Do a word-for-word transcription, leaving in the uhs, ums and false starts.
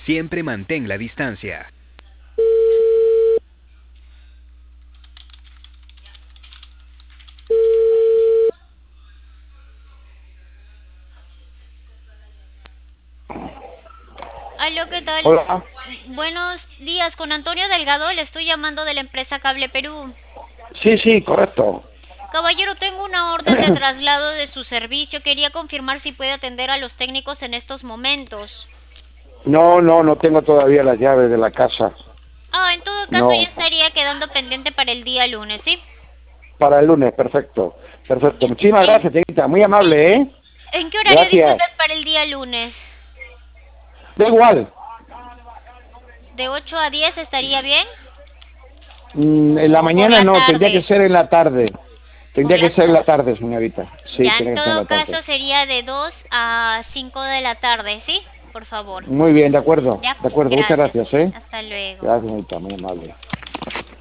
Siempre mantén la distancia. Aló, ¿qué tal? Hola. Buenos días, con Antonio Delgado, le estoy llamando de la empresa Cable Perú. Sí, sí, correcto. Caballero, tengo una orden de traslado de su servicio. Quería confirmar si puede atender a los técnicos en estos momentos. No, no, no tengo todavía las llaves de la casa. Ah, en todo caso ya No, estaría quedando pendiente para el día lunes, ¿sí? para el lunes, perfecto. Perfecto. Ya. Muchísimas ¿En, gracias, señorita. Muy amable, ¿eh? en qué horario Gracias. disculpen para el día lunes? Da igual. ¿De ocho a diez estaría bien? Mm, en la ¿O por mañana la no, tendría que tarde? ser en la tarde. Por Tendría la que ser en la tarde. tarde, señorita. Sí, Ya, en tiene que ser en todo la tarde. caso sería de dos a cinco de la tarde, ¿sí? Por favor. Muy bien, de acuerdo. Ya, De acuerdo, muchas gracias. gracias, ¿eh? Hasta luego. Gracias, señorita, muy amable.